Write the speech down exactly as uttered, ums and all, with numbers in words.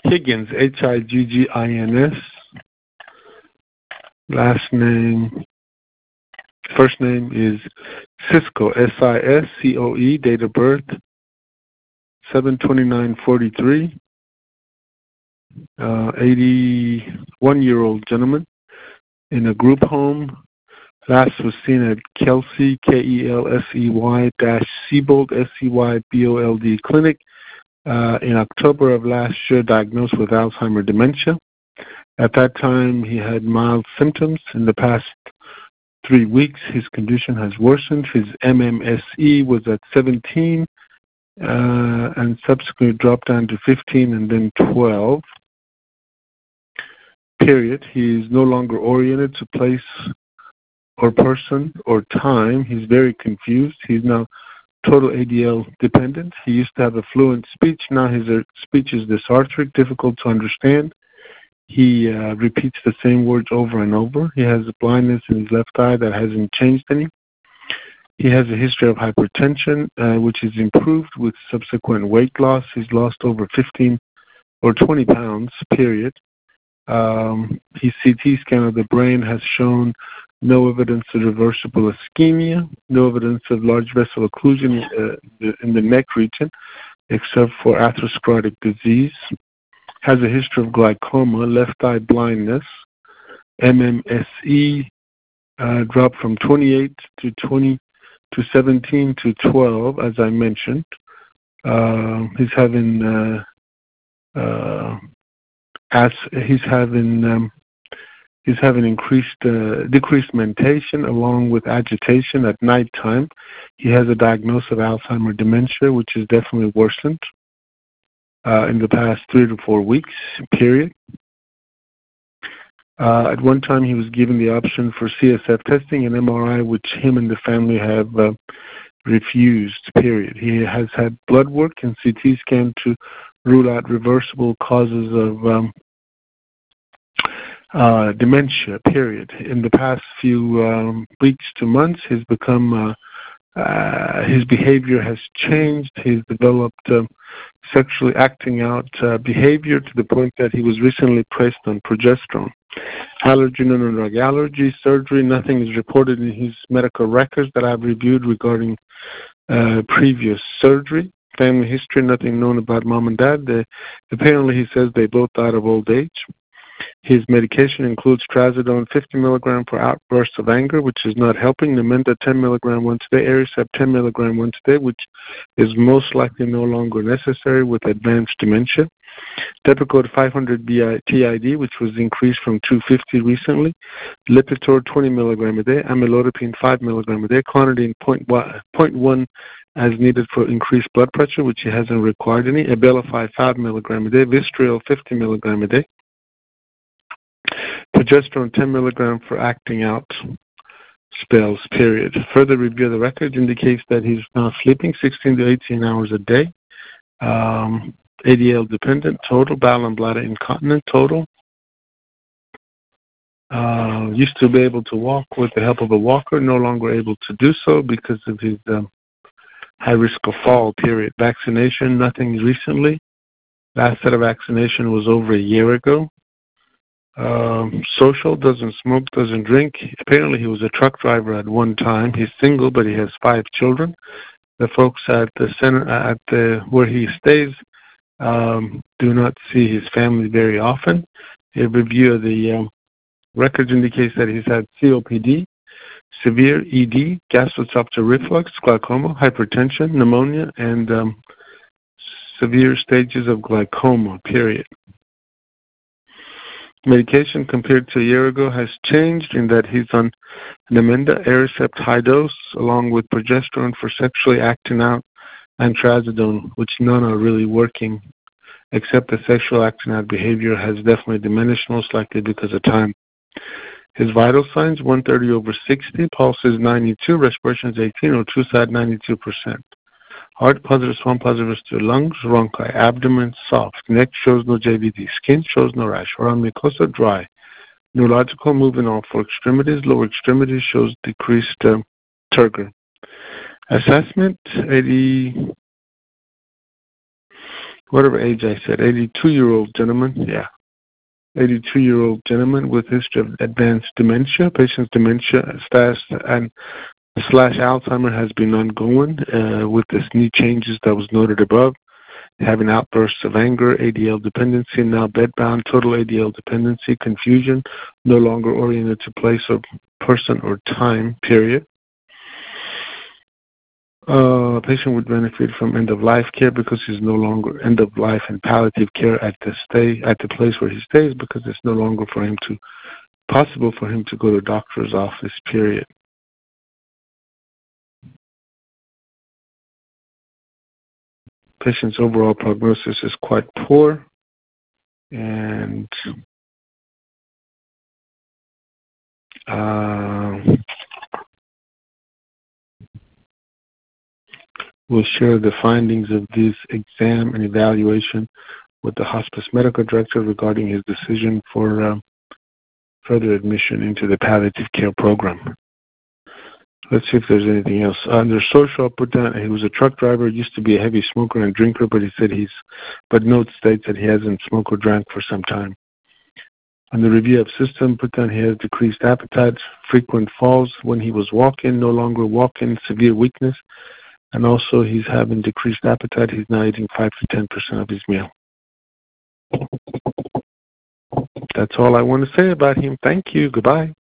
Higgins, H I G G I N S. Last name, first name is Cisco, S I S C O E, date of birth, seven twenty-nine forty-three, uh, eighty-one-year-old gentleman in a group home. Last was seen at Kelsey, K E L S E Y, dash Sebold, S E Y B O L D Clinic, uh, in October of last year, diagnosed with Alzheimer's dementia. At that time, he had mild symptoms. In the past three weeks, his condition has worsened. His M M S E was at seventeen, uh, and subsequently dropped down to fifteen and then twelve. Period. He is no longer oriented to place or person or time. He's very confused. He's now total A D L dependent. He used to have a fluent speech. Now his uh, speech is dysarthric, difficult to understand. He uh, repeats the same words over and over. He has a blindness in his left eye that hasn't changed any. He has a history of hypertension, uh, which is improved with subsequent weight loss. He's lost over fifteen or twenty pounds, period. Um, his C T scan of the brain has shown no evidence of reversible ischemia, no evidence of large vessel occlusion uh, in the neck region, except for atherosclerotic disease. Has a history of glaucoma, left eye blindness, M M S E, uh, dropped from twenty-eight to twenty to seventeen to twelve, as I mentioned. Uh, he's having uh, uh, as he's having um, he's having increased uh, decreased mentation along with agitation at nighttime. He has a diagnosis of Alzheimer's dementia, which is definitely worsened uh, in the past three to four weeks. Period. Uh, at one time, he was given the option for C S F testing and M R I, which him and the family have uh, refused, period. He has had blood work and C T scan to rule out reversible causes of um, uh, dementia, period. In the past few um, weeks to months, he's become, uh, uh, his behavior has changed. He's developed uh, sexually acting out uh, behavior to the point that he was recently placed on progesterone. Allergy, non-drug allergy, surgery, nothing is reported in his medical records that I've reviewed regarding uh, previous surgery. Family history, nothing known about mom and dad. They, apparently he says they both died of old age. His medication includes trazodone fifty milligrams for outbursts of anger, which is not helping. Namenda ten milligrams once a day, Aricept ten milligrams once a day, which is most likely no longer necessary with advanced dementia. Depakote five hundred T I D, which was increased from two hundred fifty recently. Lipitor twenty milligrams a day. Amlodipine five milligrams a day. Clonidine zero point one as needed for increased blood pressure, which he hasn't required any. Abilify five milligrams a day. Vistriol fifty milligrams a day. Progesterone ten milligrams for acting out spells, period. Further review of the records indicates that he's now sleeping sixteen to eighteen hours a day. Um, A D L dependent, total, bowel and bladder incontinent, total. Uh, used to be able to walk with the help of a walker, no longer able to do so because of his um, high risk of fall, period. Vaccination, nothing recently. Last set of vaccination was over a year ago. Um, social, doesn't smoke, doesn't drink. Apparently he was a truck driver at one time. He's single, but he has five children. The folks at the center, at the, where he stays, Um, do not see his family very often. A review of the um, records indicates that he's had C O P D, severe E D, gastroesophageal reflux, glaucoma, hypertension, pneumonia, and um, severe stages of glaucoma, period. Medication compared to a year ago has changed in that he's on Namenda, Aricept high dose, along with progesterone for sexually acting out, and trazodone, which none are really working, except the sexual acting out behavior has definitely diminished, most likely because of time. His vital signs, one thirty over sixty, pulse is ninety-two, respiration is eighteen, O two side ninety-two percent. Heart positive, swamp positive to lungs, bronchi, abdomen soft, neck shows no J V D, skin shows no rash, around mucosa dry. Neurological movement all four extremities, lower extremities shows decreased uh, turgor. Assessment, eighty, whatever age I said, eighty-two-year-old gentleman, yeah. eighty-two-year-old gentleman with history of advanced dementia. Patient's dementia status and slash Alzheimer has been ongoing uh, with this knee changes that was noted above. Having outbursts of anger, A D L dependency, now bedbound, total A D L dependency, confusion, no longer oriented to place or person or time, period. Uh, patient would benefit from end-of-life care because he's no longer end-of-life and palliative care at the stay at the place where he stays because it's no longer for him to possible for him to go to a doctor's office, period. Patient's overall prognosis is quite poor, and uh, we'll share the findings of this exam and evaluation with the hospice medical director regarding his decision for uh, further admission into the palliative care program. Let's see if there's anything else. Under social, I'll put down he was a truck driver, used to be a heavy smoker and drinker, but he said he's, but note states that he hasn't smoked or drank for some time. On the review of system, put down he has decreased appetite, frequent falls when he was walking, no longer walking, severe weakness, and also he's having decreased appetite. He's now eating five to ten percent of his meal. That's all I want to say about him. Thank you. Goodbye.